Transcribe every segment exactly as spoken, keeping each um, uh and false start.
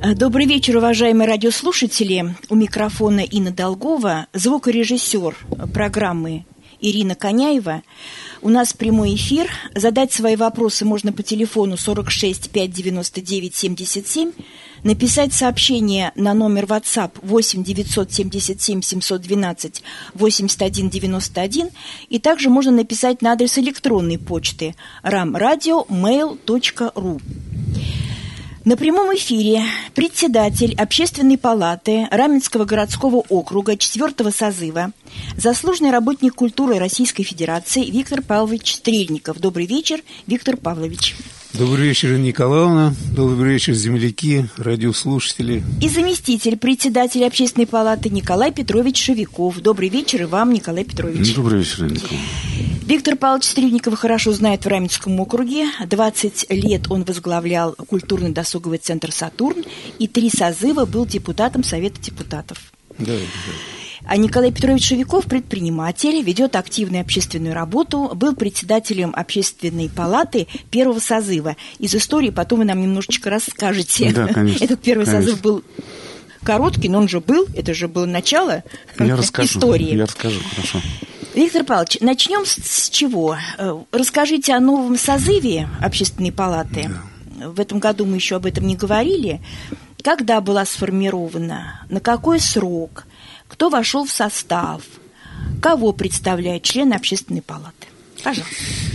Добрый вечер, уважаемые радиослушатели. У микрофона Инна Долгова, звукорежиссер программы Ирина Коняева. У нас прямой эфир. Задать свои вопросы можно по телефону сорок шесть пятьсот девяносто девять семьдесят семь, написать сообщение на номер WhatsApp восемь девятьсот семьдесят семь семьсот двенадцать восемьдесят один девяносто один, и также можно написать на адрес электронной почты рамрадио мэйл точка ру. На прямом эфире председатель Общественной палаты Раменского городского округа четвертого созыва, заслуженный работник культуры Российской Федерации Виктор Павлович Стрельников. Добрый вечер, Виктор Павлович. Добрый вечер, Инна Николаевна. Добрый вечер, земляки, радиослушатели. И заместитель председателя Общественной палаты Николай Петрович Шевиков. Добрый вечер и вам, Николай Петрович. Добрый вечер, Инна Николаевна. Виктор Павлович Стрельников хорошо знает в Раменском округе. двадцать лет он возглавлял культурный досуговый центр «Сатурн», и три созыва был депутатом Совета депутатов. Да, да. А Николай Петрович Шевиков – предприниматель, ведет активную общественную работу, был председателем Общественной палаты первого созыва. Из истории потом вы нам немножечко расскажете. Да, конечно. Этот первый конечно. созыв был короткий, но он же был, это же было начало я расскажу, истории. Я расскажу, хорошо. Виктор Павлович, начнем с чего? Расскажите о новом созыве Общественной палаты. Да. В этом году мы еще об этом не говорили. Когда была сформирована? На какой срок? Кто вошел в состав? Кого представляют члены Общественной палаты? Пожалуйста.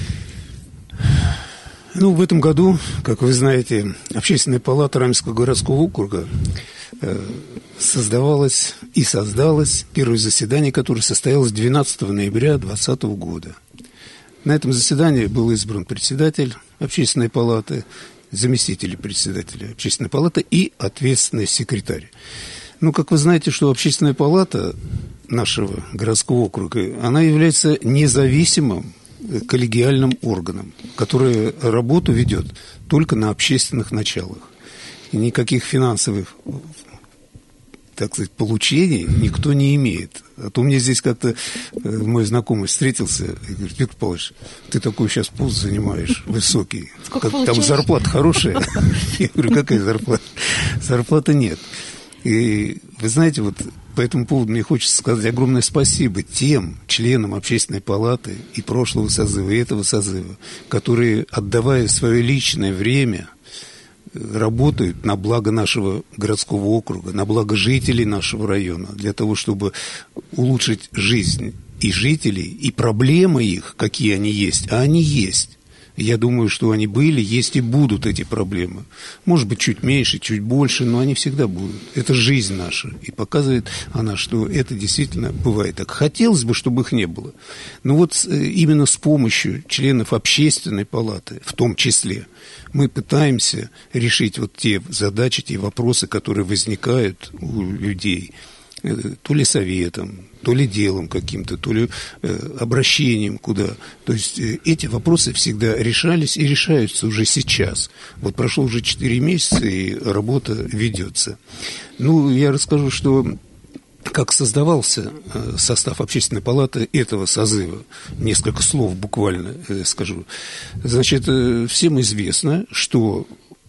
Ну, в этом году, как вы знаете, Общественная палата Раменского городского округа создавалась и создалась, первое заседание, которое состоялось двенадцатого ноября двадцатого года. На этом заседании был избран председатель Общественной палаты, заместитель председателя Общественной палаты и ответственный секретарь. Ну, как вы знаете, что Общественная палата нашего городского округа, она является независимым коллегиальным органом, который работу ведет только на общественных началах. И никаких финансовых, так сказать, получений никто не имеет. А то мне здесь как-то мой знакомый встретился и говорит: Виктор Павлович, ты такой сейчас пост занимаешь высокий. Сколько как, там зарплата хорошая. Я говорю: какая зарплата? Зарплаты нет. И вы знаете, вот по этому поводу мне хочется сказать огромное спасибо тем членам Общественной палаты и прошлого созыва, и этого созыва, которые, отдавая свое личное время, работают на благо нашего городского округа, на благо жителей нашего района, для того, чтобы улучшить жизнь и жителей, и проблемы их, какие они есть, а они есть. Я думаю, что они были, есть и будут эти проблемы. Может быть, чуть меньше, чуть больше, но они всегда будут. Это жизнь наша. И показывает она, что это действительно бывает так. Хотелось бы, чтобы их не было. Но вот именно с помощью членов Общественной палаты, в том числе, мы пытаемся решить вот те задачи, те вопросы, которые возникают у людей. То ли советом, то ли делом каким-то, то ли э, обращением куда. То есть э, эти вопросы всегда решались и решаются уже сейчас. Вот прошло уже четыре месяца, и работа ведется. Ну, я расскажу, что как создавался э, состав Общественной палаты этого созыва. Несколько слов буквально э, скажу. Значит, э, всем известно, что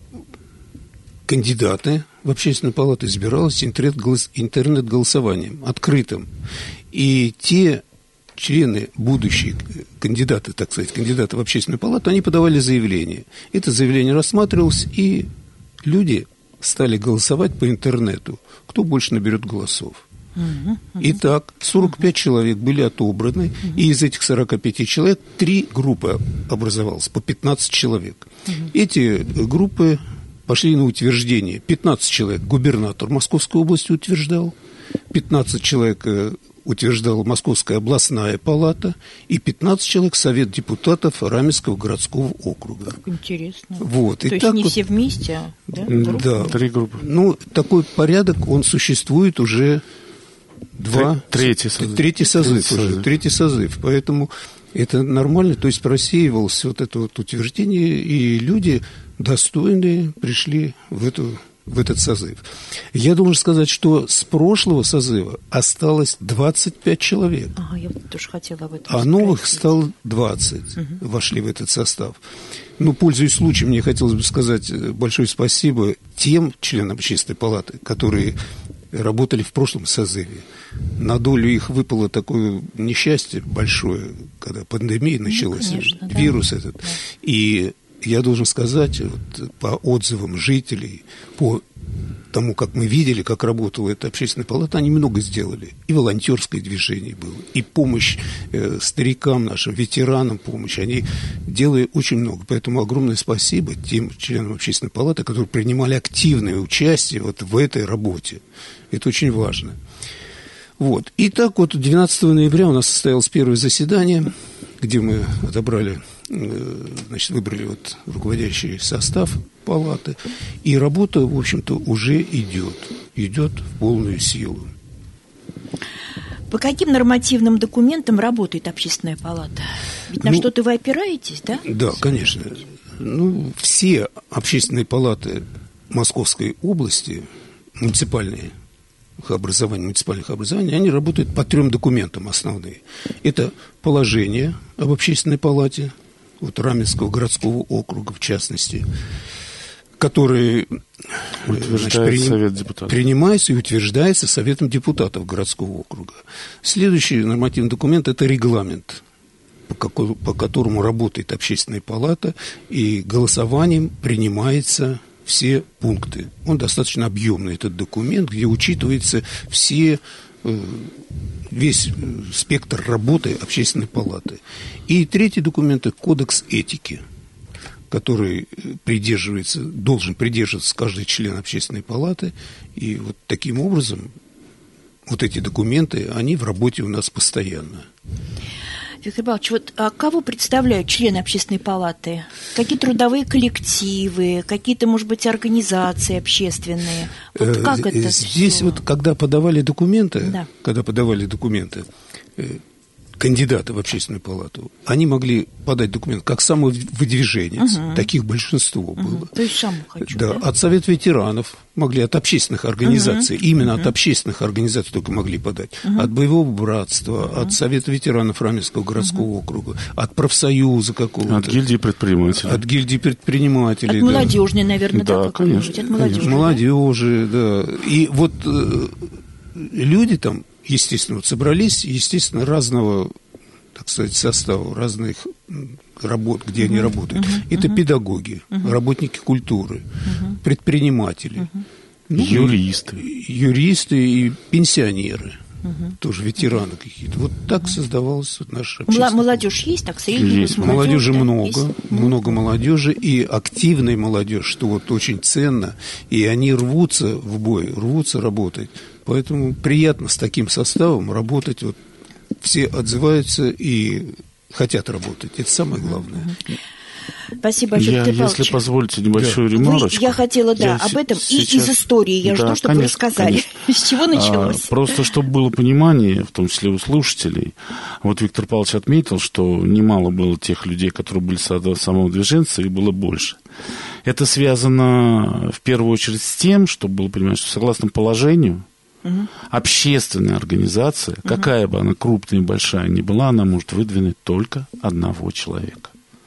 кандидаты в Общественную палату избирались интернет-голосованием, открытым. И те члены, будущие кандидаты, так сказать, кандидаты в Общественную палату, они подавали заявление. Это заявление рассматривалось, и люди стали голосовать по интернету, кто больше наберет голосов. Итак, сорок пять человек были отобраны, и из этих сорока пяти человек три группы образовалось, по пятнадцать человек. Эти группы пошли на утверждение. пятнадцать человек губернатор Московской области утверждал, пятнадцать человек утверждала Московская областная палата, и пятнадцать человек Совет депутатов Раменского городского округа. Как интересно. Вот. То и есть так не вот, все вместе, а да? Да. Три группы. Ну, такой порядок, он существует уже два... Третий созыв. Третий созыв Третий уже. созыв. Третий созыв. Поэтому это нормально. То есть просеивалось вот это вот утверждение, и люди достойные пришли в эту... в этот созыв. Я должен сказать, что с прошлого созыва осталось двадцать пять человек. Ага, я тоже хотела об этом а спросить. новых стало двадцать, угу. Вошли в этот состав. Ну, пользуясь случаем, мне хотелось бы сказать большое спасибо тем членам Общественной палаты, которые работали в прошлом созыве. На долю их выпало такое несчастье большое, когда пандемия началась, ну, конечно, вирус да. этот. Да. И я должен сказать, вот, по отзывам жителей, по тому, как мы видели, как работала эта Общественная палата, они много сделали. И волонтерское движение было, и помощь э, старикам нашим, ветеранам помощь. Они делали очень много. Поэтому огромное спасибо тем членам Общественной палаты, которые принимали активное участие вот в этой работе. Это очень важно. Вот. И так вот двенадцатого ноября у нас состоялось первое заседание, где мы отобрали, значит, выбрали вот руководящий состав палаты, и работа, в общем-то, уже идет, идет в полную силу. По каким нормативным документам работает Общественная палата? Ведь на ну, что-то вы опираетесь, да? Да, конечно. Ну, все общественные палаты Московской области, муниципальные, образования, муниципальных образований, они работают по трем документам основные. Это положение об Общественной палате, вот Раменского городского округа в частности, которые значит, приним, принимаются и утверждаются Советом депутатов городского округа. Следующий нормативный документ – это регламент, по, какому, по которому работает Общественная палата, и голосованием принимается все пункты. Он достаточно объемный, этот документ, где учитывается все, весь спектр работы Общественной палаты. И третий документ – это кодекс этики, который придерживается, должен придерживаться каждый член Общественной палаты. И вот таким образом вот эти документы, они в работе у нас постоянно. Виктор Павлович, вот а кого представляют члены Общественной палаты? Какие трудовые коллективы, какие-то, может быть, организации общественные? Вот как это Здесь все? Вот, когда подавали документы, да. когда подавали документы, кандидаты в Общественную палату, они могли подать документ как самовыдвиженец, угу. таких большинство угу. было. То есть сам хочу, да, да? От Совета ветеранов могли, от общественных организаций, угу. именно угу. от общественных организаций только могли подать, угу. от Боевого братства, угу. от Совета ветеранов Раменского городского угу. округа, от профсоюза какого-то. От гильдии предпринимателей. От гильдии предпринимателей, От да. молодежной, наверное, да, да, конечно. От молодежи, молодежи, да. да. И вот э, люди там, естественно, вот собрались, естественно, разного, так сказать, состава, разных работ, где uh-huh, они работают. Uh-huh, Это uh-huh. педагоги, uh-huh. работники культуры, uh-huh. предприниматели, uh-huh. ну, юристы. Юристы и пенсионеры. Uh-huh. Тоже ветераны какие-то. Вот так создавалась вот наша общественная... Молодежь есть, так средняя? Есть. Молодежи много, есть. много молодежи и активной молодежи, что вот очень ценно. И они рвутся в бой, рвутся работать. Поэтому приятно с таким составом работать. Вот все отзываются и хотят работать. Это самое главное. Спасибо большое, я, Виктор если Павлович. позволите небольшую Вы, ремарочку. Я хотела, да, я об этом сейчас... и из истории. Я да, жду, чтобы конечно, вы рассказали, конечно. С чего началось. А, просто, чтобы было понимание, в том числе у слушателей, вот Виктор Павлович отметил, что немало было тех людей, которые были самовыдвиженцы, и было больше. Это связано в первую очередь с тем, чтобы было понимание, что согласно положению, угу. общественная организация, угу. какая бы она крупная и большая ни была, она может выдвинуть только одного человека.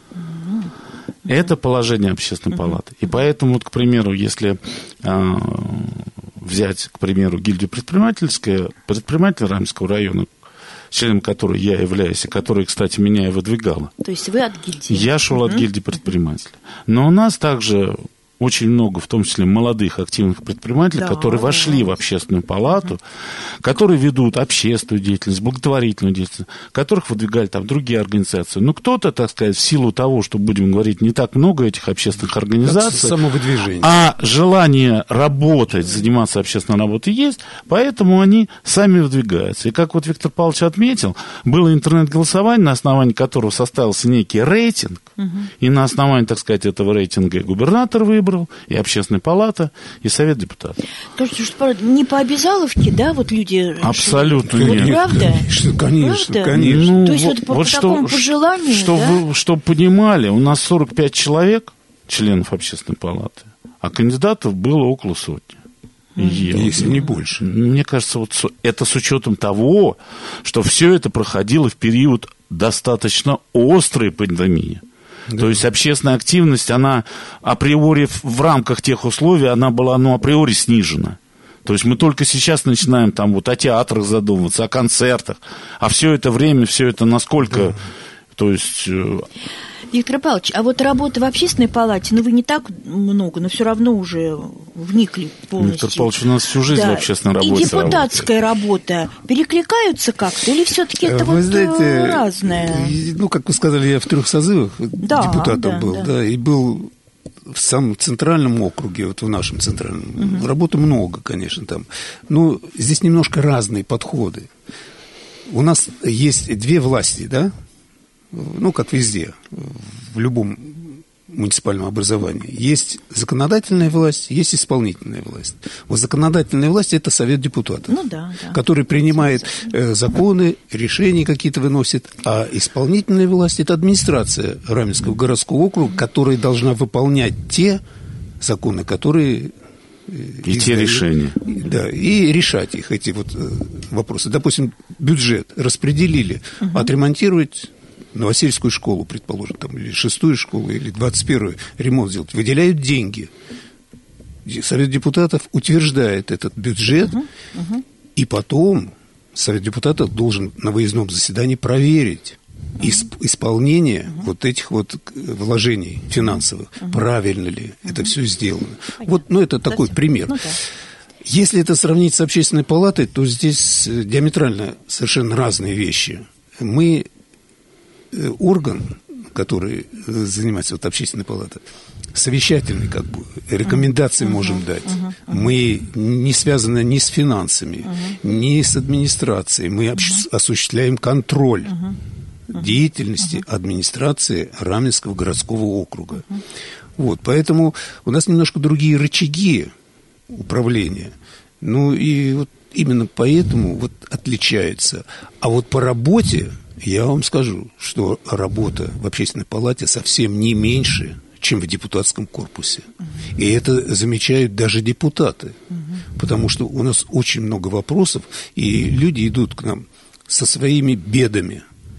Это положение Общественной палаты. И поэтому, вот, к примеру, если э, взять, к примеру, гильдию предпринимательская, предприниматель Раменского района, членом которой я являюсь, и которая, кстати, меня и выдвигала. То есть вы от гильдии? Я шел uh-huh. от гильдии предпринимателей. Но у нас также очень много, в том числе молодых активных предпринимателей, да, которые вошли в Общественную палату, uh-huh. которые ведут общественную деятельность, благотворительную деятельность, которых выдвигали там другие организации. Ну, кто-то, так сказать, в силу того, что, будем говорить, не так много этих общественных организаций, самовыдвижение. А желание работать, заниматься общественной работой есть, поэтому они сами выдвигаются. И как вот Виктор Павлович отметил, было интернет-голосование, на основании которого составился некий рейтинг, uh-huh. и на основании, так сказать, этого рейтинга и губернатор выбрал, и Общественная палата, и Совет депутатов. Скажите, что не по обязаловке, да, вот люди... Абсолютно вот нет. Правда? Конечно, конечно. Правда? конечно. Ну, то есть вот, вот по, вот по что, такому пожеланию, что, да? вы, чтобы понимали, у нас сорок пять человек, членов Общественной палаты, а кандидатов было около сотни. Mm-hmm. Если не больше. Мне кажется, вот это с учетом того, что все это проходило в период достаточно острой пандемии. Да. То есть общественная активность, она априори в, в рамках тех условий, она была, ну, априори снижена. То есть мы только сейчас начинаем там вот о театрах задумываться, о концертах, а все это время, все это насколько, да. То есть... Виктор Павлович, а вот работа в общественной палате, ну, вы не так много, но все равно уже вникли полностью. Виктор Павлович у нас всю жизнь да. в общественной работе. И депутатская работает. работа перекликаются как-то? Или все-таки это вы вот знаете, разное? Ну, как вы сказали, я в трех созывах да, депутатом да, был, да. да, и был в самом центральном округе, вот в нашем центральном. Угу. Работы много, конечно, там. Но здесь немножко разные подходы. У нас есть две власти, да? Ну, как везде, в любом муниципальном образовании. Есть законодательная власть, есть исполнительная власть. Вот законодательная власть – это Совет депутатов, ну, да, да. который принимает э, законы, решения какие-то выносит, а исполнительная власть – это администрация Раменского городского округа, mm-hmm. которая должна выполнять те законы, которые… И те решения. Да, и решать их, эти вот э, вопросы. Допустим, бюджет распределили, mm-hmm. отремонтировать… Новосельскую школу, предположим, там, или шестую школу, или двадцать первую ремонт сделать, выделяют деньги. Совет депутатов утверждает этот бюджет, uh-huh, uh-huh. и потом Совет депутатов должен на выездном заседании проверить uh-huh. исп- исполнение uh-huh. вот этих вот вложений финансовых, uh-huh. правильно ли uh-huh. это все сделано. Понятно. Вот, ну, это такой Затем. пример. Ну, да. Если это сравнить с общественной палатой, то здесь диаметрально совершенно разные вещи. Мы орган, который занимается вот общественной палатой, совещательный, как бы, рекомендации uh-huh. можем uh-huh. дать. Uh-huh. Мы не связаны ни с финансами, uh-huh. ни с администрацией. Мы uh-huh. осуществляем контроль uh-huh. Uh-huh. деятельности uh-huh. администрации Раменского городского округа. Uh-huh. Вот, поэтому у нас немножко другие рычаги управления. Ну и вот именно поэтому вот отличается. А вот по работе я вам скажу, что работа в общественной палате совсем не меньше, чем в депутатском корпусе. Uh-huh. И это замечают даже депутаты. Uh-huh. Потому что у нас очень много вопросов, и люди идут к нам со своими бедами.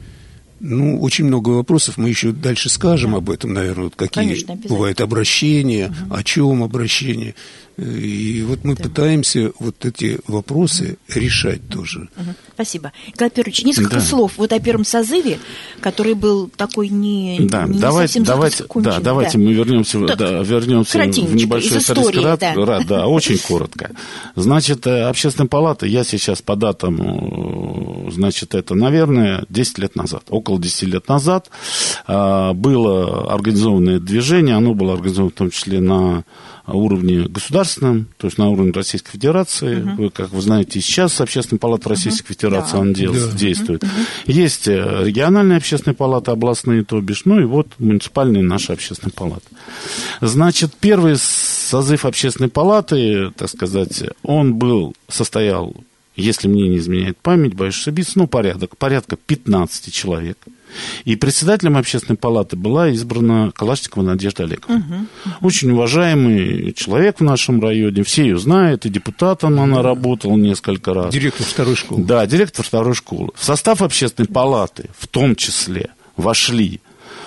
Ну, очень много вопросов, мы еще дальше скажем об этом, наверное, вот какие Конечно, бывают обращения, угу. о чем обращения. И вот мы да. пытаемся вот эти вопросы угу. решать тоже. Угу. Спасибо. Николай Петрович, несколько да. слов вот о первом созыве, который был такой не, да. не давайте, совсем давайте, да, давайте да. мы вернемся, да, да, вернемся в небольшой исторический ряд. Да. да, очень коротко. Значит, Общественная палата, я сейчас по датам, значит, это, наверное, десять лет назад, около десяти лет назад было организованное движение, оно было организовано в том числе на уровне государственном, то есть на уровне Российской Федерации. Uh-huh. Вы, как вы знаете, сейчас Общественная палата Российской uh-huh. Федерации да. она да. действует. Uh-huh. Есть региональные общественные палаты, областные, то бишь, ну и вот муниципальные наши общественные палаты. Значит, первый созыв Общественной палаты, так сказать, он был, состоял, если мне не изменяет память, боюсь ошибиться, ну, порядок, порядка пятнадцати человек. И председателем Общественной палаты была избрана Калашникова Надежда Олеговна. Угу, угу. Очень уважаемый человек в нашем районе, все ее знают, и депутатом она работала несколько раз. Директор второй школы. Да, директор второй школы. В состав Общественной палаты в том числе вошли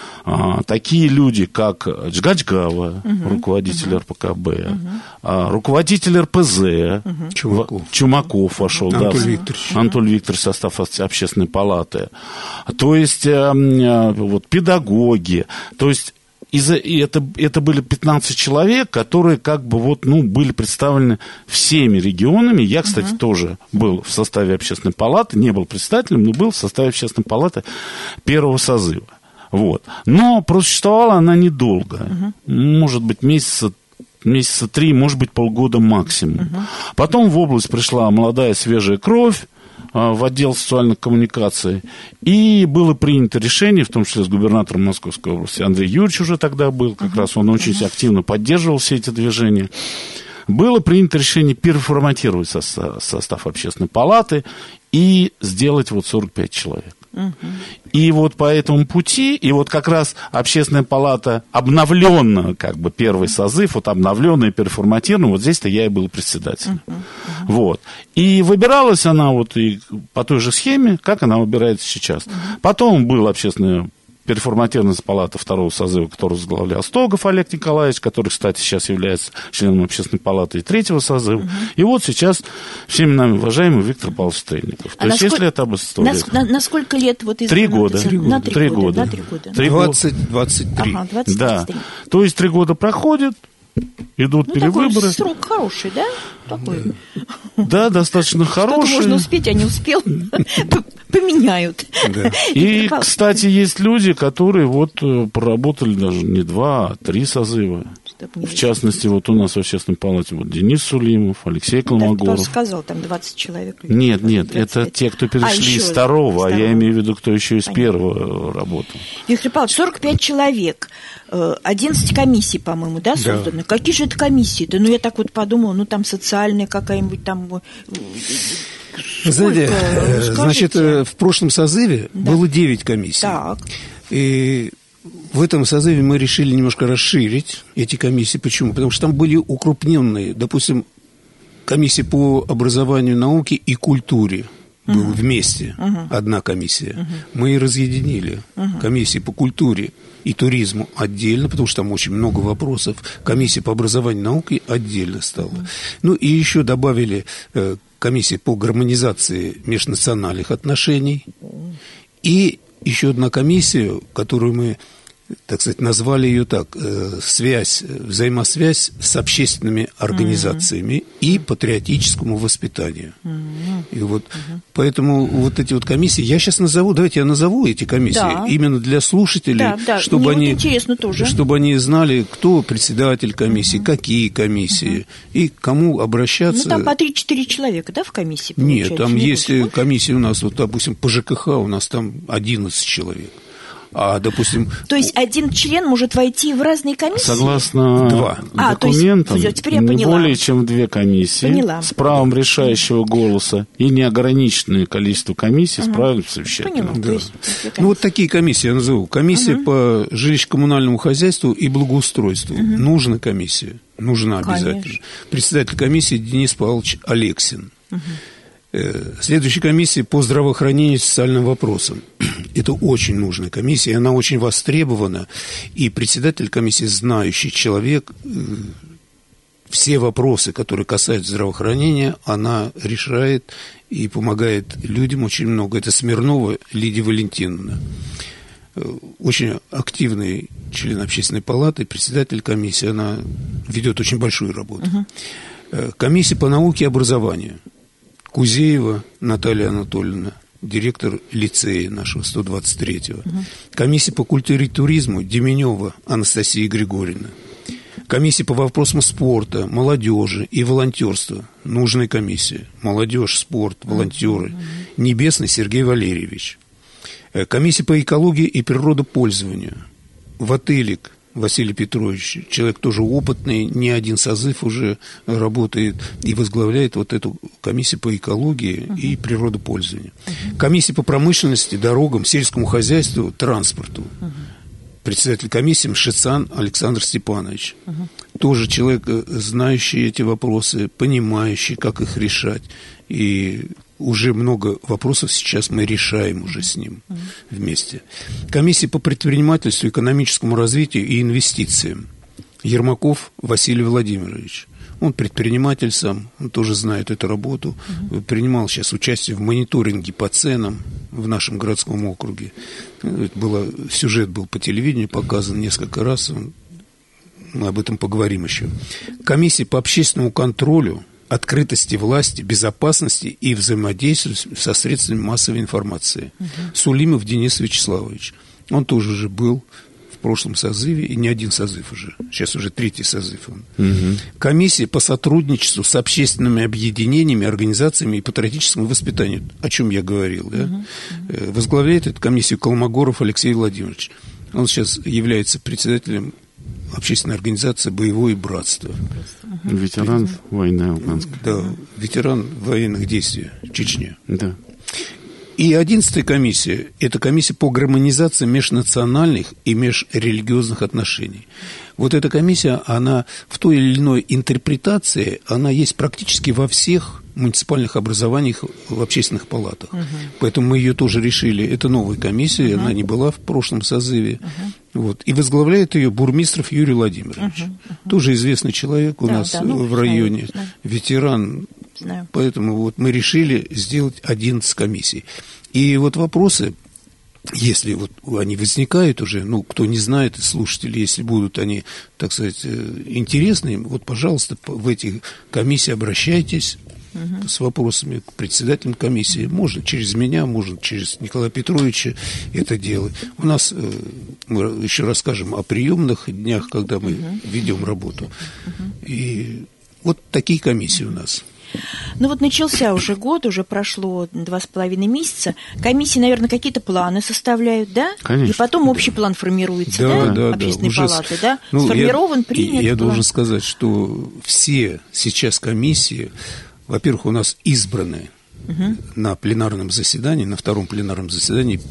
а, такие люди, как Джгаджгава, угу, руководитель угу. эр пэ ка бэ, угу. а, руководитель эр пэ зэ, угу. Чумаков. Чумаков вошел, Анатолий да, Викторович. Анатолий Викторович, состав Общественной палаты. То есть а, вот, педагоги, то есть из-за, и это, это были пятнадцать человек, которые как бы вот, ну, были представлены всеми регионами. Я, кстати, uh-huh. тоже был в составе Общественной палаты, не был председателем, но был в составе Общественной палаты первого созыва. Вот. Но просуществовала она недолго. Uh-huh. Может быть, месяца, месяца три, может быть, полгода максимум. Uh-huh. Потом в область пришла молодая свежая кровь а, в отдел социальных коммуникаций. И было принято решение, в том числе с губернатором Московской области, Андрей Юрьевич уже тогда был, как uh-huh. раз он очень uh-huh. активно поддерживал все эти движения. Было принято решение переформатировать состав, состав Общественной палаты и сделать вот сорок пять человек. Uh-huh. И вот по этому пути, и вот как раз Общественная палата обновленная, как бы первый созыв, вот обновленная, переформатированная, вот здесь-то я и был председателем. Uh-huh. Uh-huh. Вот. И выбиралась она вот и по той же схеме, как она выбирается сейчас. Uh-huh. Потом было общественное переформатирована палата второго созыва, которую возглавлял Стогов Олег Николаевич, который, кстати, сейчас является членом общественной палаты третьего созыва. Угу. И вот сейчас всеми нами уважаемый Виктор Павлович Стрельников. То а есть, насколько, если это об истории... На, на, на сколько лет? Вот три года. Три года. На три, три года. года. двадцать двадцать три. Ага, двадцать, да. То есть, три года проходит, идут ну, перевыборы. Такой срок хороший, да? Такой. Да, достаточно хороший. Что-то можно успеть, а не успел. Поменяют. Да. И, кстати, есть люди, которые вот проработали даже не два, а три созыва. В частности, вот у нас в общественной палате вот Денис Сулимов, Алексей Колмогоров. Ты сказал, там двадцать человек. Нет, нет, это те, кто перешли а, из второго, а я имею в виду, кто еще из Понятно. первого работал. Виктор Павлович, сорок пять человек, одиннадцать комиссий, по-моему, да, созданы? Да. Какие же это комиссии-то? Ну, я так вот подумала, ну, там социальная какая-нибудь там... Вы знаете, значит, в прошлом созыве да. было девять комиссий. Так. И в этом созыве мы решили немножко расширить эти комиссии. Почему? Потому что там были укрупненные, допустим, комиссия по образованию, науке и культуре. Был uh-huh. вместе uh-huh. одна комиссия. Uh-huh. Мы и разъединили uh-huh. комиссии по культуре и туризму отдельно, потому что там очень много вопросов. Комиссия по образованию и науке отдельно стала. Uh-huh. Ну и еще добавили э, комиссию по гармонизации межнациональных отношений. Uh-huh. И еще одна комиссия, которую мы, так сказать, назвали ее так, э, связь, взаимосвязь с общественными организациями mm-hmm. и патриотическому воспитанию. Mm-hmm. И вот mm-hmm. поэтому вот эти вот комиссии, я сейчас назову, давайте я назову эти комиссии, да. именно для слушателей, да, да. чтобы Мне они, вот интересно тоже. чтобы они знали, кто председатель комиссии, mm-hmm. какие комиссии mm-hmm. и к кому обращаться. Ну, там по три-четыре человека, да, в комиссии? Нет, там не есть больше? Комиссии у нас, вот, допустим, по ЖКХ у нас там одиннадцать человек. А, допустим... То есть один член может войти в разные комиссии? Согласно Два. документам, а, есть, не поняла. более чем две комиссии поняла. с правом решающего голоса и неограниченное количество комиссий угу. с правом совещательного. Да. Ну, вот такие комиссии я назову. Комиссия угу. по жилищно-коммунальному хозяйству и благоустройству. Угу. Нужна комиссия? Нужна Конечно. обязательно. Председатель комиссии Денис Павлович Алексин. Угу. Следующая комиссия по здравоохранению и социальным вопросам. Это очень нужная комиссия, она очень востребована. И председатель комиссии, знающий человек, все вопросы, которые касаются здравоохранения, она решает и помогает людям очень много. Это Смирнова Лидия Валентиновна. Очень активный член общественной палаты, председатель комиссии, она ведет очень большую работу. Uh-huh. Комиссия по науке и образованию. Кузеева Наталья Анатольевна, директор лицея нашего сто двадцать третьего. Угу. Комиссия по культуре и туризму Деменева Анастасия Григорьевна. Комиссия по вопросам спорта, молодежи и волонтерства. Нужная комиссия. Молодежь, спорт, волонтеры. Угу. Небесный Сергей Валерьевич. Комиссия по экологии и природопользованию. Ватылик Василий Петрович, человек тоже опытный, не один созыв уже работает и возглавляет вот эту комиссию по экологии uh-huh. и природопользованию. Uh-huh. Комиссия по промышленности, дорогам, сельскому хозяйству, транспорту. Uh-huh. Председатель комиссии Мшицан Александр Степанович. Uh-huh. Тоже человек, знающий эти вопросы, понимающий, как их решать. И уже много вопросов сейчас мы решаем уже с ним mm-hmm. вместе. Комиссия по предпринимательству, экономическому развитию и инвестициям. Ермаков Василий Владимирович. Он предприниматель сам, он тоже знает эту работу. Mm-hmm. Принимал сейчас участие в мониторинге по ценам в нашем городском округе. Это было, сюжет был по телевидению показан несколько раз. Мы об этом поговорим еще. Комиссия по общественному контролю, открытости власти, безопасности и взаимодействию со средствами массовой информации. Угу. Сулимов Денис Вячеславович. Он тоже уже был в прошлом созыве, и не один созыв уже. Сейчас уже третий созыв. Он. Угу. Комиссия по сотрудничеству с общественными объединениями, организациями и патриотическому воспитанию, о чем я говорил. Да? Угу. Возглавляет эту комиссию Колмогоров Алексей Владимирович. Он сейчас является председателем общественной организации «Боевое братство». Угу. Ветеран Ветеран войны афганской. Да, ветеран военных действий в Чечне. Да. И одиннадцатая комиссия – это комиссия по гармонизации межнациональных и межрелигиозных отношений. Вот эта комиссия, она в той или иной интерпретации, она есть практически во всех муниципальных образованиях в общественных палатах. Угу. Поэтому мы ее тоже решили. Это новая комиссия, угу. она не была в прошлом созыве. Угу. Вот. И возглавляет ее Бурмистров Юрий Владимирович. Угу. Угу. Тоже известный человек у да, нас да, ну, в районе, знаю, знаю. ветеран. Знаю. Поэтому вот мы решили сделать одиннадцать комиссий. И вот вопросы, если вот они возникают уже, ну, кто не знает, слушатели, если будут они, так сказать, интересны, вот, пожалуйста, в эти комиссии обращайтесь угу. с вопросами к председателям комиссии. Можно через меня, можно через Николая Петровича это делать. У нас, мы еще расскажем о приемных днях, когда мы угу. ведем работу. Угу. И вот такие комиссии у нас. Ну вот начался уже год, уже прошло два с половиной месяца. Комиссии, наверное, какие-то планы составляют, да? Конечно. И потом общий план формируется, да? Да, да, общественной да. палаты, Уже... да? Ну, Сформирован, я, принят. Я план. должен сказать, что все сейчас комиссии, во-первых, у нас избраны угу. на пленарном заседании, на втором пленарном заседании,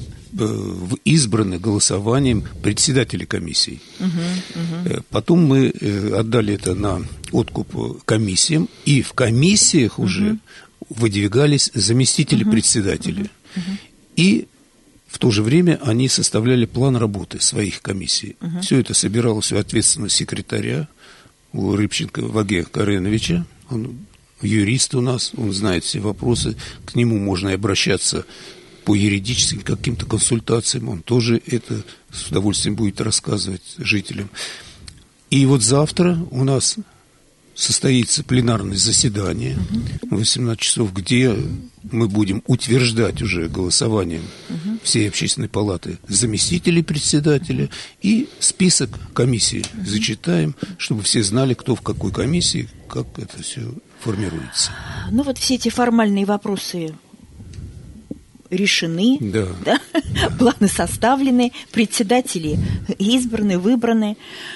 избраны голосованием председателей комиссий. Угу, угу. Потом мы отдали это на откуп комиссиям, и в комиссиях угу. уже выдвигались заместители угу. председателей. Угу. И в то же время они составляли план работы своих комиссий. Угу. Все это собиралось у ответственного секретаря, у Рыбченко Вагея Кареновича. Он юрист у нас, он знает все вопросы, к нему можно и обращаться по юридическим каким-то консультациям, он тоже это с удовольствием будет рассказывать жителям. И вот завтра у нас состоится пленарное заседание в восемнадцать часов, где мы будем утверждать уже голосованием угу. всей общественной палаты заместителей председателя и список комиссий угу. зачитаем, чтобы все знали, кто в какой комиссии, как это все формируется. Ну вот все эти формальные вопросы решены, да. Да? Да. Планы составлены, председатели избраны, выбраны.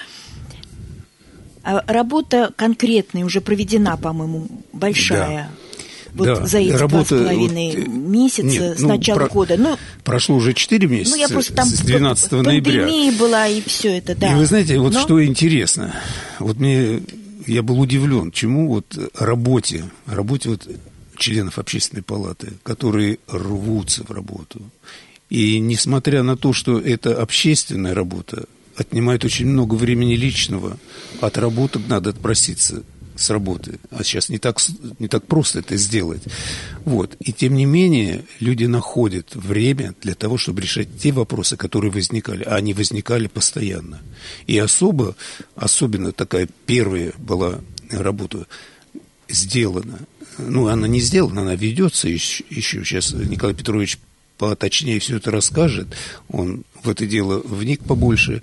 А работа конкретная уже проведена, по-моему, большая. Да. Вот да. за эти работа, два с половиной вот, месяца нет, с ну, начала про, года. Ну, прошло уже четыре месяца, ну, я просто там с двенадцатого ноября. Пандемия была, и все это, да. И вы знаете, вот Но... что интересно. Вот мне, я был удивлен, чему вот работе, работе вот членов общественной палаты, которые рвутся в работу. И несмотря на то, что это общественная работа, отнимает очень много времени личного, от работы надо отпроситься с работы. А сейчас не так, не так просто это сделать. Вот. И тем не менее, люди находят время для того, чтобы решать те вопросы, которые возникали. А они возникали постоянно. И особо, особенно такая первая была работа сделана. Ну, она не сделана, она ведется еще, еще. Сейчас Николай Петрович поточнее все это расскажет. Он в это дело вник побольше.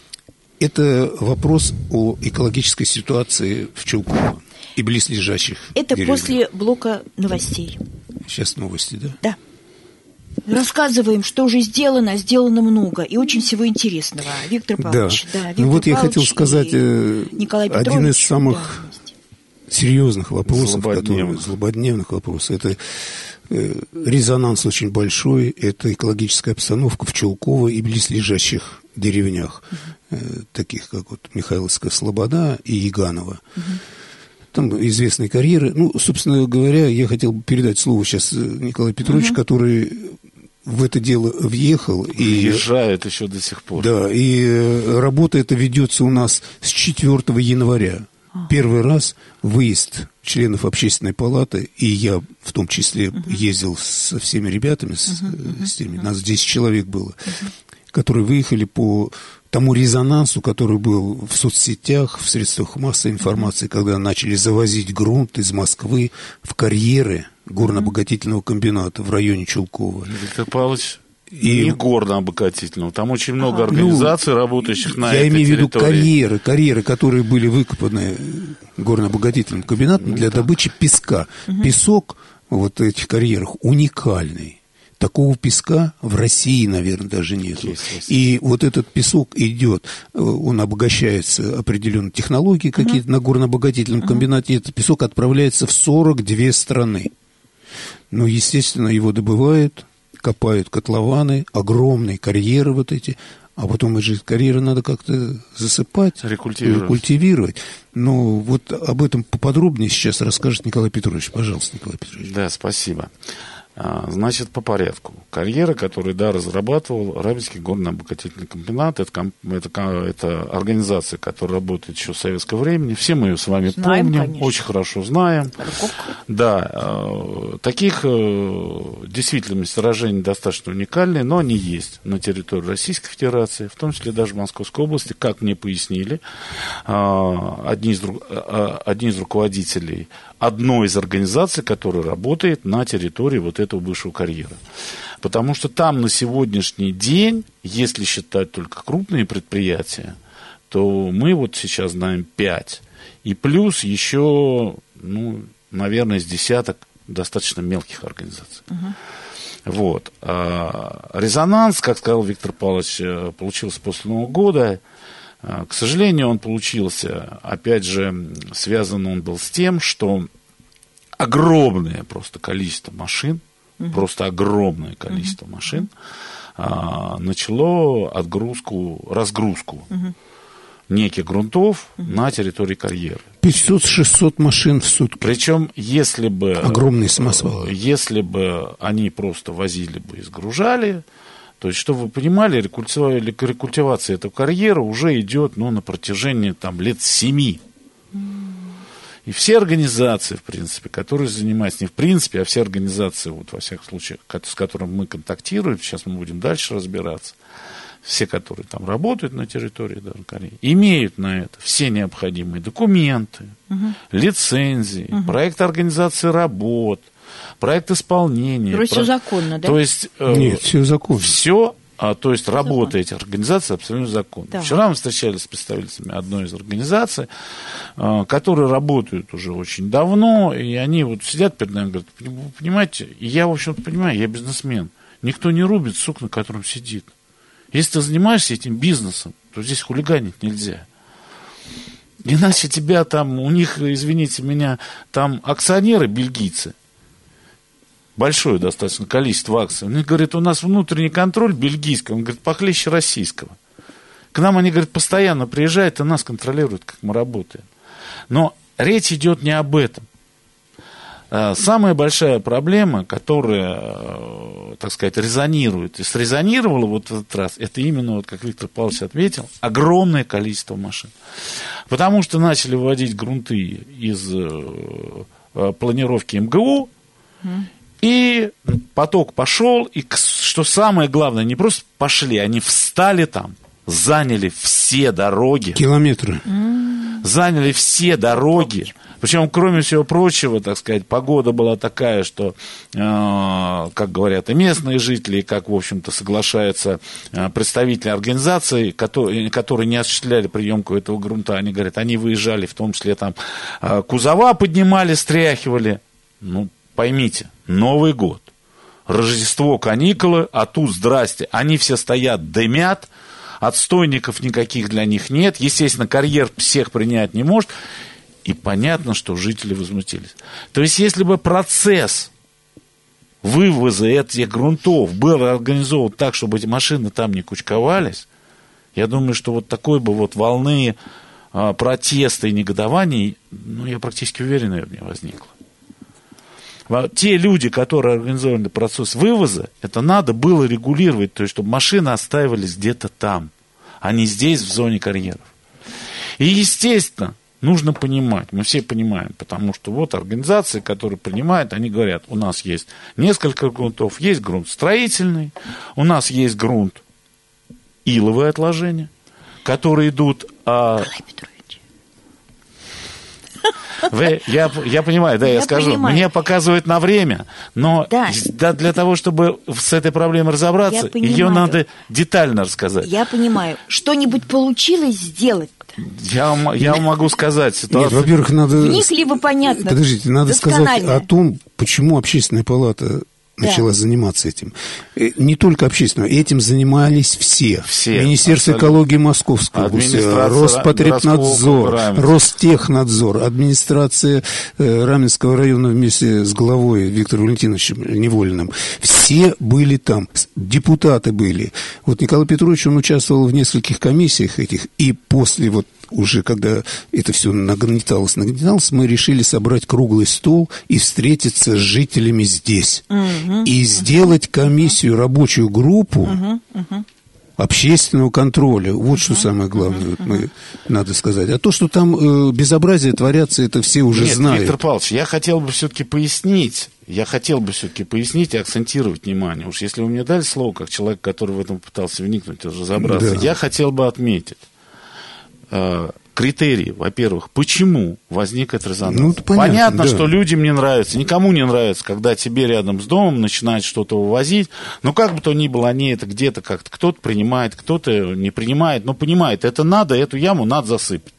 Это вопрос о экологической ситуации в Чулково и близлежащих Это деревнях. После блока новостей. Сейчас новости, да? Да. Рассказываем, что уже сделано, сделано много, и очень всего интересного. Виктор Павлович. Да. Да, Виктор ну вот я Павлович хотел сказать, Николай Петрович, один из самых да, серьезных вопросов, злободневных. которые, злободневных вопросов, это э, резонанс очень большой, это экологическая обстановка в Чулково и близлежащих деревнях, угу. э, таких как вот Михайловская Слобода и Яганово. Угу. Там известные карьеры. Ну, собственно говоря, я хотел бы передать слово сейчас Николаю Петровичу, угу. который в это дело въехал. Въезжает и, еще до сих пор. Да, и работа эта ведется у нас с четвёртого января. Первый раз выезд членов общественной палаты, и я в том числе uh-huh. ездил со всеми ребятами, с, uh-huh. с теми, нас десять человек было, uh-huh. которые выехали по тому резонансу, который был в соцсетях, в средствах массовой информации, uh-huh. когда начали завозить грунт из Москвы в карьеры горно-обогатительного комбината в районе Чулкова. Виктор Павлович... И не горно-обогатительного. Там очень много организаций, ну, работающих на я этой территории. Я имею в виду карьеры, карьеры, которые были выкопаны горно-обогатительным комбинатом ну, для да. добычи песка. Угу. Песок вот в этих карьерах уникальный. Такого песка в России, наверное, даже нет. И вот этот песок идет, он обогащается определенной технологией какие-то uh-huh. на горно-обогатительном uh-huh. комбинате. И этот песок отправляется в сорок две страны. Ну, естественно, его добывают, копают котлованы, огромные карьеры вот эти, а потом эти карьеры надо как-то засыпать, рекультивировать. рекультивировать. Но вот об этом поподробнее сейчас расскажет Николай Петрович. Пожалуйста, Николай Петрович. Да, спасибо. Значит, по порядку. Карьера, которую, да, разрабатывал Рабинский горно-обогатительный комбинат, это, это, это организация, которая работает еще с советского времени. Все мы ее с вами знаем, помним, конечно. Очень хорошо знаем. Да, таких действительно месторождений достаточно уникальные, но они есть на территории Российской Федерации, в том числе даже в Московской области, как мне пояснили одни из, одни из руководителей одной из организаций, которая работает на территории вот этого бывшего карьера. Потому что там на сегодняшний день, если считать только крупные предприятия, то мы вот сейчас знаем пять. И плюс еще, ну, наверное, с десяток достаточно мелких организаций. Uh-huh. Вот. А резонанс, как сказал Виктор Павлович, получился после Нового года. К сожалению, он получился, опять же, связан он был с тем, что огромное просто количество машин, uh-huh. просто огромное количество uh-huh. машин а, начало отгрузку, разгрузку uh-huh. неких грунтов uh-huh. на территории карьеры. пятьсот-шестьсот машин в сутки. Причем, если бы... Огромные самосвалы. Если бы они просто возили бы и сгружали... То есть, чтобы вы понимали, рекультивация этого карьера уже идет, ну, на протяжении там, лет семи. И все организации, в принципе, которые занимаются, не в принципе, а все организации, вот, во всяком случае, с которыми мы контактируем, сейчас мы будем дальше разбираться, все, которые там работают на территории даже Кореи, имеют на это все необходимые документы, угу. лицензии, угу. проекты организации работ, проект исполнения. То есть про... все законно, да? То есть, Нет, все законно. Все, а, то есть работа этих организаций абсолютно законна. Да. Вчера мы встречались с представителями одной из организаций, а, которые работают уже очень давно, и они вот сидят перед нами и говорят, вы понимаете, и я, в общем-то, понимаю, я бизнесмен. Никто не рубит сук, на котором сидит. Если ты занимаешься этим бизнесом, то здесь хулиганить нельзя. Иначе тебя там, у них, извините меня, там акционеры бельгийцы, большое достаточно количество акций. Он говорит, у нас внутренний контроль бельгийский, он говорит, похлеще российского. К нам они, говорит, постоянно приезжают и нас контролируют, как мы работаем. Но речь идет не об этом. Самая большая проблема, которая, так сказать, резонирует, и срезонировала вот в этот раз, это именно, вот, как Виктор Павлович отметил, огромное количество машин. Потому что начали выводить грунты из планировки эм гэ у, и поток пошел, и, что самое главное, не просто пошли, они встали там, заняли все дороги. Километры. Заняли все дороги. Причем, кроме всего прочего, так сказать, погода была такая, что, э, как говорят и местные жители, как, в общем-то, соглашаются э, представители организаций, которые, которые не осуществляли приемку этого грунта, они говорят, они выезжали, в том числе там э, кузова поднимали, стряхивали. Ну, поймите, Новый год, Рождество, каникулы, а тут, здрасте, они все стоят, дымят, отстойников никаких для них нет, естественно, карьер всех принять не может, и понятно, что жители возмутились. То есть, если бы процесс вывоза этих грунтов был организован так, чтобы эти машины там не кучковались, я думаю, что вот такой бы вот волны а, протеста и негодований, ну, я практически уверен, наверное, не возникло. Те люди, которые организовали процесс вывоза, это надо было регулировать, то есть, чтобы машины отстаивались где-то там, а не здесь, в зоне карьеров. И, естественно, нужно понимать, мы все понимаем, потому что вот организации, которые принимают, они говорят, у нас есть несколько грунтов, есть грунт строительный, у нас есть грунт иловые отложения, которые идут... А... Вы, я, я понимаю, да, я, я скажу, понимаю. Мне показывают на время, но да. Да, для того, чтобы с этой проблемой разобраться, ее надо детально рассказать. Я понимаю. Что-нибудь получилось сделать? Я, я могу сказать ситуацию. Нет, во-первых, надо... Вникли вы, понятно. Подождите, надо сказать о том, почему Общественная палата начала да. заниматься этим. Не только общественного, этим занимались все. все Министерство абсолютно. экологии Московской области, Роспотребнадзор, Ростехнадзор, администрация Раменского района вместе с главой Виктором Валентиновичем Неволиным. Все были там, депутаты были. Вот Николай Петрович, он участвовал в нескольких комиссиях этих, и после вот уже когда это все нагнеталось, нагнеталось, мы решили собрать круглый стол и встретиться с жителями здесь. Uh-huh, и uh-huh, сделать комиссию, uh-huh. рабочую группу uh-huh, uh-huh. общественного контроля. Вот uh-huh, что самое главное, uh-huh, вот мы, uh-huh. надо сказать. А то, что там э, безобразие творятся, это все уже Нет, знают. Виктор Павлович, я хотел бы все-таки пояснить, я хотел бы все-таки пояснить и акцентировать внимание. Уж если вы мне дали слово, как человек, который в этом пытался вникнуть и разобраться, да. я хотел бы отметить критерии, во-первых, почему возник этот резонанс. Ну, понятно, понятно да. что людям не нравится, никому не нравится, когда тебе рядом с домом начинают что-то вывозить, но как бы то ни было, они это где-то как-то, кто-то принимает, кто-то не принимает, но понимает, это надо, эту яму надо засыпать.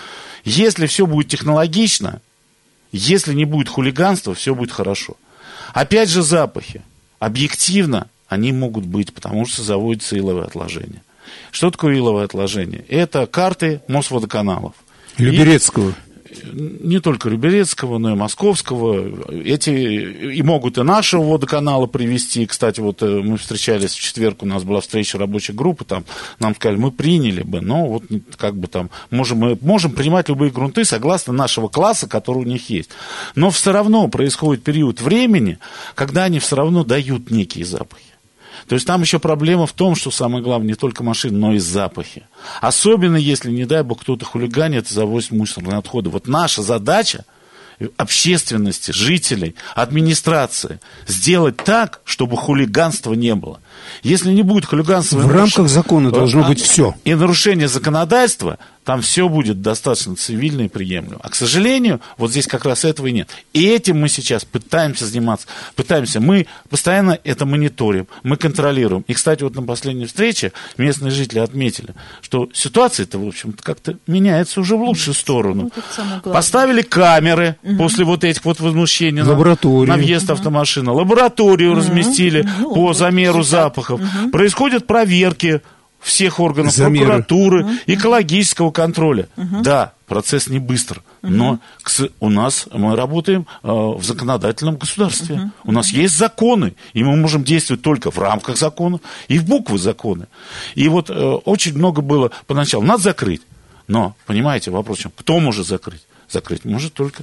Если все будет технологично, если не будет хулиганства, все будет хорошо. Опять же запахи. Объективно они могут быть, потому что заводятся иловые отложения. Что такое иловое отложение? Это карты Мосводоканалов. Люберецкого. И, не только Люберецкого, но и Московского. Эти и могут и нашего водоканала привести. Кстати, вот мы встречались в четверг, у нас была встреча рабочей группы, там нам сказали, мы приняли бы, но вот как бы там, можем, мы можем принимать любые грунты согласно нашего класса, который у них есть. Но все равно происходит период времени, когда они все равно дают некие запахи. То есть там еще проблема в том, что самое главное не только машины, но и запахи. Особенно если, не дай бог, кто-то хулиганит и завозит мусорные отходы. Вот наша задача общественности, жителей, администрации сделать так, чтобы хулиганства не было. Если не будет хулиганства... В рамках наруш... закона должно а, быть все. И нарушение законодательства, там все будет достаточно цивильно и приемлемо. А, к сожалению, вот здесь как раз этого и нет. И этим мы сейчас пытаемся заниматься. Пытаемся. Мы постоянно это мониторим, мы контролируем. И, кстати, вот на последней встрече местные жители отметили, что ситуация-то, в общем-то, как-то меняется уже в лучшую сторону. Вот поставили камеры угу. после вот этих вот возмущений на, на въезд угу. автомашины. Лабораторию угу. разместили угу. по замеру запахов. Угу. Происходят проверки всех органов Замеры. прокуратуры, uh-huh. экологического контроля. Uh-huh. Да, процесс не быстр, uh-huh. но у нас мы работаем э, в законодательном государстве. Uh-huh. У нас есть законы, и мы можем действовать только в рамках законов и в буквы закона. И вот э, очень много было поначалу. Надо закрыть. Но, понимаете, вопрос в чем? Кто может закрыть? Закрыть может только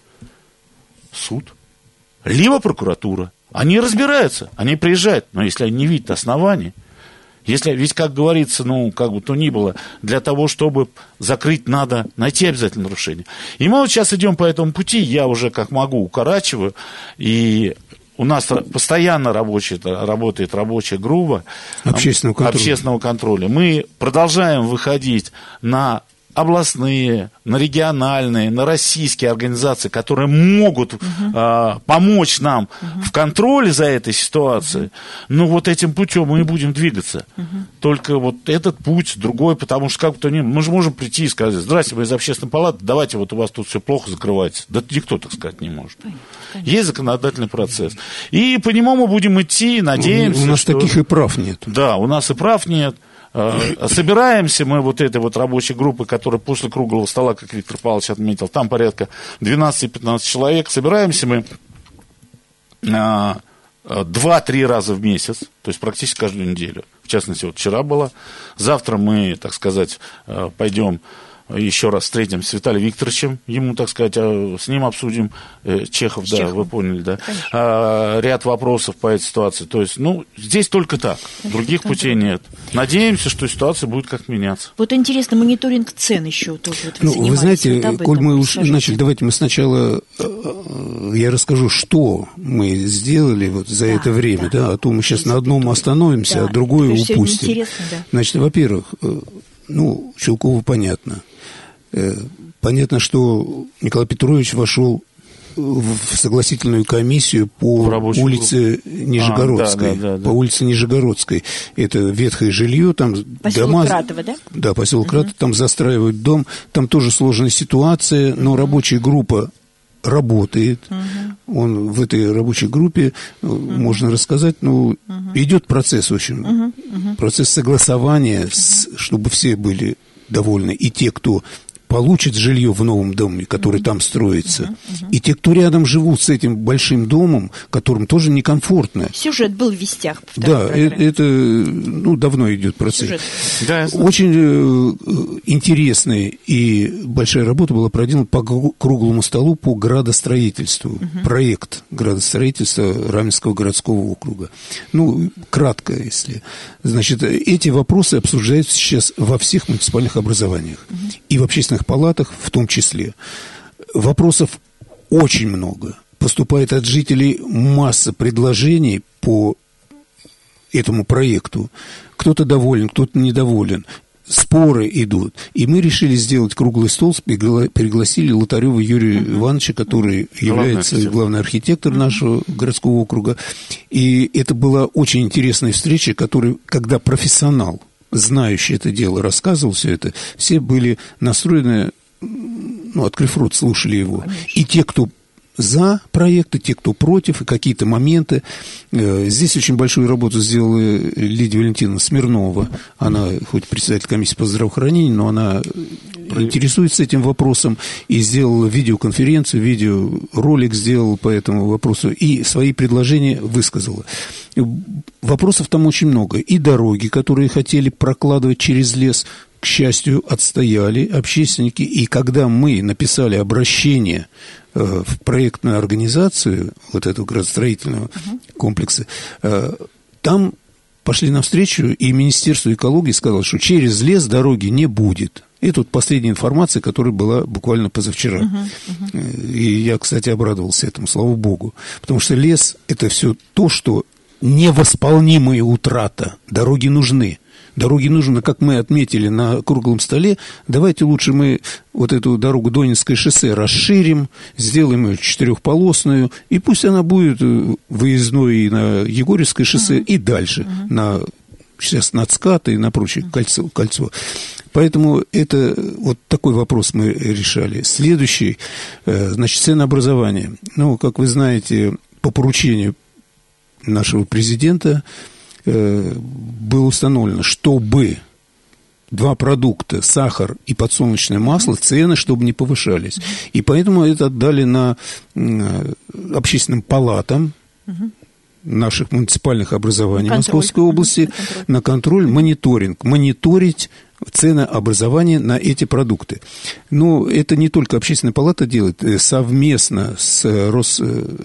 суд. Либо прокуратура. Они разбираются, они приезжают. Но если они не видят оснований, если, ведь, как говорится, ну, как бы то ни было, для того, чтобы закрыть, надо найти обязательно нарушение. И мы вот сейчас идем по этому пути, я уже как могу укорачиваю, и у нас постоянно рабочая, работает рабочая группа общественного контроля. общественного контроля. Мы продолжаем выходить на областные, на региональные, на российские организации, которые могут угу. а, помочь нам угу. в контроле за этой ситуацией, угу. ну вот этим путем мы и будем двигаться. Угу. Только вот этот путь другой, потому что как бы то ни было, мы же можем прийти и сказать, здрасте, вы из общественной палаты, давайте вот у вас тут все плохо, закрывается. Да никто так сказать не может. Конечно. Есть законодательный процесс. И по нему мы будем идти, надеемся. У нас что... таких и прав нет. Да, у нас и прав нет. Собираемся мы вот этой вот рабочей группы, которая после круглого стола, как Виктор Павлович отметил, там порядка двенадцать-пятнадцать человек, собираемся мы два-три раза в месяц, то есть практически каждую неделю. В частности, вот вчера было. Завтра мы, так сказать, пойдем еще раз встретимся с Виталием Викторовичем, ему, так сказать, с ним обсудим, Чехов, с да, Чехом. Вы поняли, да, а, ряд вопросов по этой ситуации. То есть, ну, здесь только так, других путей нет. Надеемся, что ситуация будет как меняться. Вот интересно, мониторинг цен еще тоже вот вы ну, занимаетесь. Вы знаете, вот коль мы уж начали, давайте мы сначала, я расскажу, что мы сделали вот за да, это время, да, да, а то мы сейчас на одном остановимся, да, а другое упустим. Да. Значит, во-первых, ну, Чулкову понятно. Понятно, что Николай Петрович вошел в согласительную комиссию по улице Нижегородской. А, да, да, да, да. По улице Нижегородской. Это ветхое жилье, там поселок дома... Кратово, да? Да, поселок угу. Кратово, там застраивают дом. Там тоже сложная ситуация, но угу. рабочая группа работает. Угу. Он в этой рабочей группе, угу. можно рассказать, ну, угу. идет процесс, в общем, угу. Угу. процесс согласования, угу. с, чтобы все были довольны. И те, кто получат жилье в новом доме, который mm-hmm. там строится, mm-hmm. Mm-hmm. и те, кто рядом живут с этим большим домом, которым тоже некомфортно. Сюжет был в «Вестях». Да, это, это ну, давно идет процесс. Да, очень э, интересная и большая работа была проделана по круглому столу по градостроительству. Mm-hmm. Проект градостроительства Раменского городского округа. Ну, кратко, если. Значит, эти вопросы обсуждаются сейчас во всех муниципальных образованиях. Mm-hmm. И в общественных палатах в том числе. Вопросов очень много. Поступает от жителей масса предложений по этому проекту. Кто-то доволен, кто-то недоволен. Споры идут. И мы решили сделать круглый стол, пригласили Лотарева Юрия uh-huh. Ивановича, который uh-huh. является главный, главный архитектор uh-huh. нашего городского округа. И это была очень интересная встреча, которая, когда профессионал, знающий это дело, рассказывал все это, все были настроены, ну, открыв рот, слушали его. Конечно. И те, кто за проекты, те, кто против, и какие-то моменты. Здесь очень большую работу сделала Лидия Валентиновна Смирнова. Она хоть председатель комиссии по здравоохранению, но она интересуется этим вопросом и сделала видеоконференцию, видеоролик сделала по этому вопросу и свои предложения высказала. Вопросов там очень много. И дороги, которые хотели прокладывать через лес, к счастью, отстояли общественники. И когда мы написали обращение в проектную организацию вот этого градостроительного uh-huh. комплекса, там пошли навстречу, и Министерство экологии сказало, что через лес дороги не будет. Это вот последняя информация, которая была буквально позавчера. Uh-huh. Uh-huh. И я, кстати, обрадовался этому, слава богу. Потому что лес – это все то, что невосполнимая утрата. Дороги нужны. Дороги нужны, как мы отметили на круглом столе. Давайте лучше мы вот эту дорогу Донецкое шоссе расширим, сделаем ее четырехполосную, и пусть она будет выездной и на Егорьевское шоссе, uh-huh. и дальше, uh-huh. на, сейчас на Цкат и на прочее uh-huh. кольцо, кольцо. Поэтому это вот такой вопрос мы решали. Следующий, значит, ценообразование. Ну, как вы знаете, по поручению нашего президента было установлено, чтобы два продукта, сахар и подсолнечное масло, цены, чтобы не повышались. И поэтому это отдали на общественным палатам наших муниципальных образований контроль. Московской области на контроль. на контроль, мониторинг, мониторить ценообразование на эти продукты. Но это не только общественная палата делает, совместно с, Рос,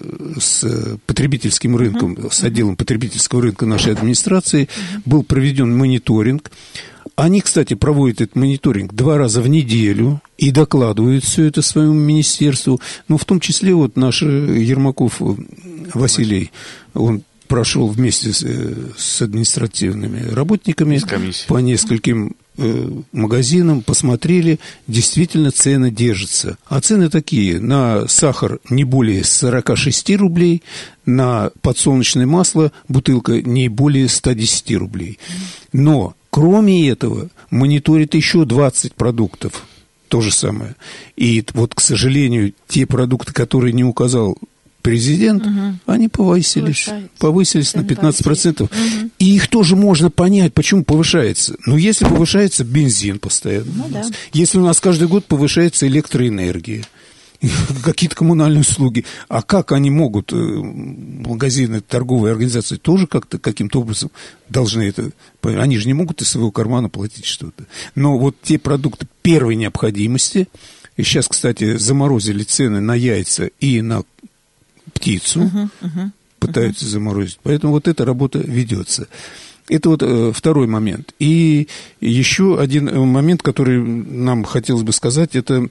с потребительским рынком, uh-huh. с отделом потребительского рынка нашей администрации uh-huh. был проведен мониторинг. Они, кстати, проводят этот мониторинг два раза в неделю и докладывают все это своему министерству. Но в том числе вот наш Ермаков Василий, он прошел вместе с, с административными работниками по нескольким э, магазинам, посмотрели, действительно цены держатся. А цены такие: на сахар не более сорок шесть рублей, на подсолнечное масло бутылка не более сто десять рублей. Но кроме этого мониторит еще двадцать продуктов, то же самое. И вот, к сожалению, те продукты, которые не указал президент, угу. они повысились, повысились на пятнадцать процентов. Угу. И их тоже можно понять, почему повышается. Ну, если повышается бензин постоянно ну, у нас, да. если у нас каждый год повышается электроэнергия, какие-то коммунальные услуги, а как они могут, магазины, торговые организации тоже как-то, каким-то образом должны это... Они же не могут из своего кармана платить что-то. Но вот те продукты первой необходимости, и сейчас, кстати, заморозили цены на яйца и на птицу, uh-huh, uh-huh, пытаются uh-huh. заморозить. Поэтому вот эта работа ведется. Это вот э, второй момент. И еще один момент, который нам хотелось бы сказать, это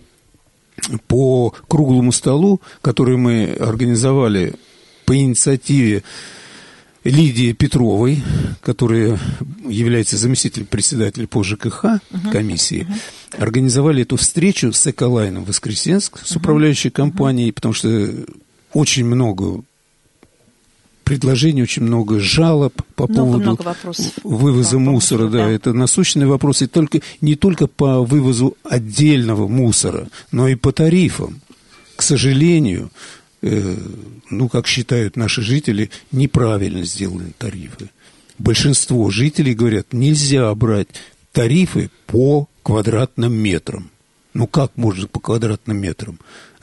по круглому столу, который мы организовали по инициативе Лидии Петровой, которая является заместителем председателя по ЖКХ uh-huh, комиссии, uh-huh. организовали эту встречу с Эколайном Воскресенск, с управляющей uh-huh. компанией, потому что очень много предложений, очень много жалоб по много, поводу много вывоза по, мусора. По да, да, это насущный вопрос. И только, не только по вывозу отдельного мусора, но и по тарифам. к сожалению, э, ну, как считают наши жители, неправильно сделаны тарифы. Большинство жителей говорят, нельзя брать тарифы по квадратным метрам. Ну, как можно по квадратным метрам?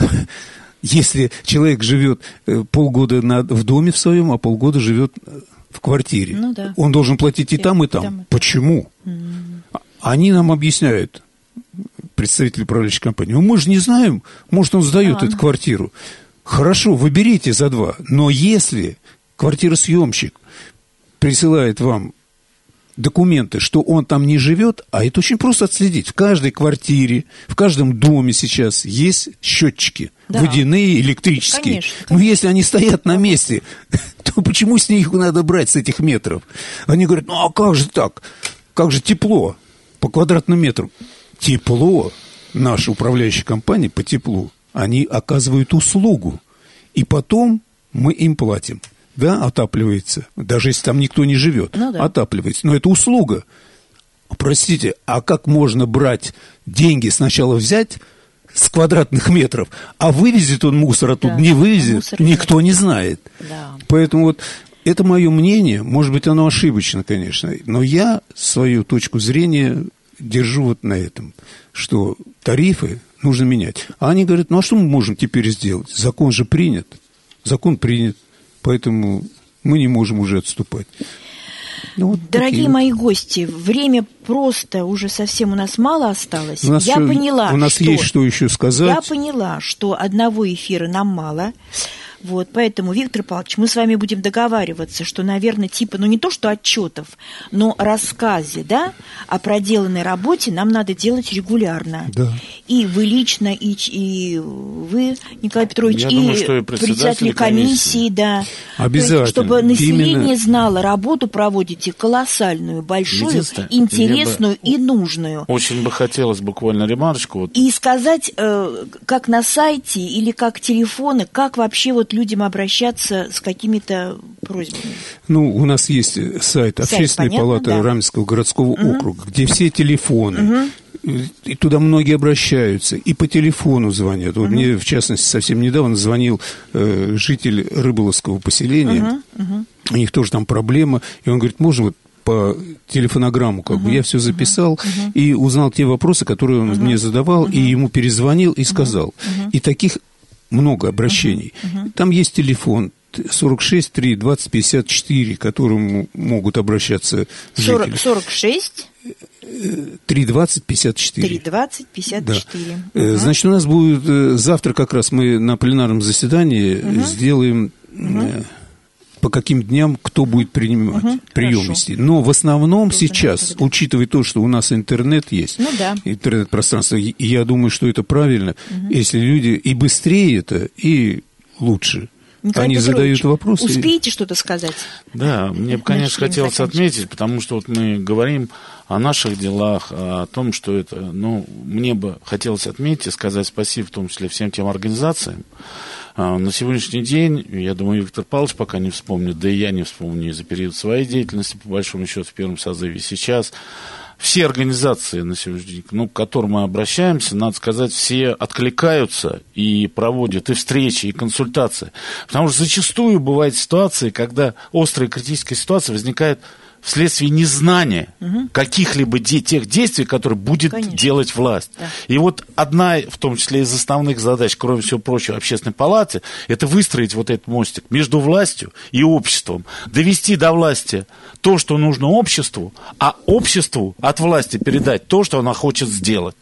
Если человек живет полгода на, в доме в своем, а полгода живет в квартире, ну, да. он должен платить и, и там, и там. там. Почему? Mm-hmm. Они нам объясняют, представители управляющей компании, ну, мы же не знаем, может, он сдает а. эту квартиру. Хорошо, вы берите за два, но если квартиросъемщик присылает вам документы, что он там не живет, а это очень просто отследить. В каждой квартире, в каждом доме сейчас есть счетчики, да. водяные, электрические. Конечно, конечно. Но если они стоят на месте, то почему с них надо брать с этих метров? Они говорят, ну а как же так? Как же тепло по квадратному метру? Тепло, наши управляющие компании по теплу, они оказывают услугу. И потом мы им платим. Да, отапливается. Даже если там никто не живет, ну, да. отапливается. Но это услуга. Простите, а как можно брать деньги, сначала взять с квадратных метров, а вывезет он мусор оттуда, да, не вывезет, мусор никто нет. не знает. Да. Поэтому вот это мое мнение, может быть, оно ошибочно, конечно, но я свою точку зрения держу вот на этом, что тарифы нужно менять. А они говорят, ну а что мы можем теперь сделать? Закон же принят. Закон принят. Поэтому мы не можем уже отступать. Ну, вот дорогие вот. мои гости, время просто уже совсем у нас мало осталось. У нас я все, поняла, у нас что, есть что еще сказать. Я поняла, что одного эфира нам мало. Вот, поэтому, Виктор Павлович, мы с вами будем договариваться, что, наверное, типа, ну не то, что отчетов, но рассказы, да, о проделанной работе нам надо делать регулярно. Да. И вы лично, и, и вы, Николай Петрович, Я и, думаю, что и председатель комиссии, комиссии, да. Обязательно. Есть, чтобы население Именно... знало, работу проводите колоссальную, большую, интересную и нужную. Очень бы хотелось буквально ремарочку. Вот. И сказать, как на сайте или как телефоны, как вообще вот людям обращаться с какими-то просьбами? Ну, у нас есть сайт, сайт Общественной понятно, палаты да. Раменского городского угу. округа, где все телефоны, угу. и туда многие обращаются, и по телефону звонят. Вот угу. мне, в частности, совсем недавно звонил э, житель Рыболовского поселения, угу. Угу. у них тоже там проблема, и он говорит, можно вот по телефонограмму, как uh-huh, бы, я все записал uh-huh. и узнал те вопросы, которые он uh-huh. мне задавал, uh-huh. и ему перезвонил и сказал. Uh-huh. И таких много обращений. Uh-huh. Uh-huh. Там есть телефон сорок шесть три двадцать пятьдесят четыре, к которому могут обращаться жители. сорок шесть три двадцать пятьдесят четыре. три двадцать пятьдесят четыре. Да. Uh-huh. Значит, у нас будет завтра как раз мы на пленарном заседании uh-huh. сделаем... Uh-huh. по каким дням кто будет принимать угу, приемности. Хорошо. Но в основном Должен сейчас, быть. Учитывая то, что у нас интернет есть, ну, да. интернет-пространство, я думаю, что это правильно, угу. если люди и быстрее это, и лучше. Николай Они Петрович, задают вопросы. Успеете и... что-то сказать? Да, мне бы, конечно, хотелось отметить, потому что вот мы говорим о наших делах, о том, что это, ну, мне бы хотелось отметить и сказать спасибо, в том числе всем тем организациям. На сегодняшний день, я думаю, Виктор Павлович пока не вспомнит, да и я не вспомню за период своей деятельности, по большому счету, в первом созыве. Сейчас все организации на сегодняшний день, ну, к которым мы обращаемся, надо сказать, все откликаются и проводят и встречи, и консультации. Потому что зачастую бывают ситуации, когда острая критическая ситуация возникает вследствие незнания угу. каких-либо де- тех действий, которые будет Конечно. делать власть. Да. И вот одна, в том числе из основных задач, кроме всего прочего, Общественной палаты, это выстроить вот этот мостик между властью и обществом, довести до власти то, что нужно обществу, а обществу от власти передать то, что она хочет сделать.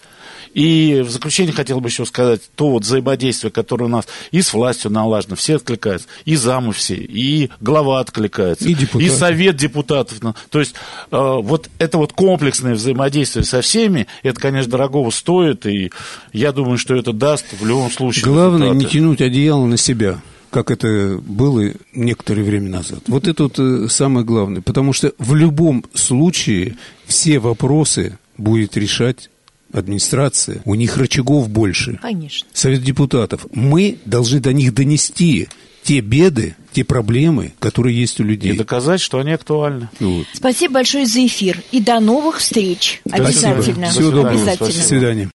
И в заключение хотел бы еще сказать, то вот взаимодействие, которое у нас и с властью налажено, все откликаются, и замы все, и глава откликается, и, и совет депутатов. То есть э, вот это вот комплексное взаимодействие со всеми, это, конечно, дорогого стоит, и я думаю, что это даст в любом случае Главное результаты. Не тянуть одеяло на себя, как это было некоторое время назад. Вот это вот самое главное, потому что в любом случае все вопросы будет решать администрация, у них рычагов больше. Конечно. Совет депутатов. Мы должны до них донести те беды, те проблемы, которые есть у людей. И доказать, что они актуальны. Вот. Спасибо большое за эфир. И до новых встреч. Спасибо. Обязательно. Всего доброго. Обязательно. До свидания.